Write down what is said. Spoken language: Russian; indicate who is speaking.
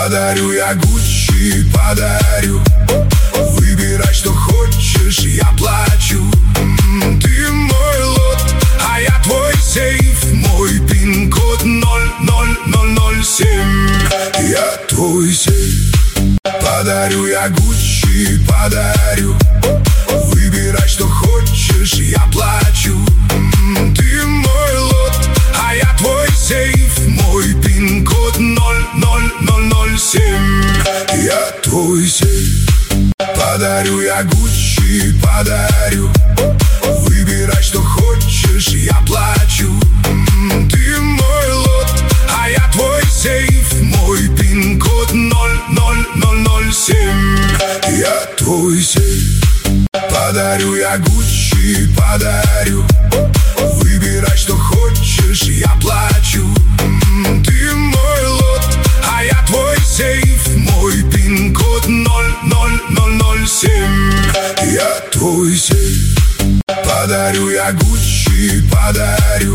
Speaker 1: Подарю я Гуччи, подарю. Выбирай, что хочешь, я плачу. Ты мой лот, а я твой сейф. Мой пин-код 00007. Я твой сейф. Подарю я Гуччи, подарю. Выбирай, что хочешь, я плачу. Ты мой лот, а я твой сейф. Мой пин-код 00007. Я твой сейф. Подарю я Гуччи, подарю. Выбирай, что хочешь, я плачу. Ты мой лот, а я твой сейф. Мой пин-код 00007. Я твой сейф. Подарю я Гуччи, подарю. Выбирай, что хочешь, я плачу. Ты мой лот, а я твой сейф. Мой пин-код 00007. Я твой сейф. Подарю я Гуччи, подарю.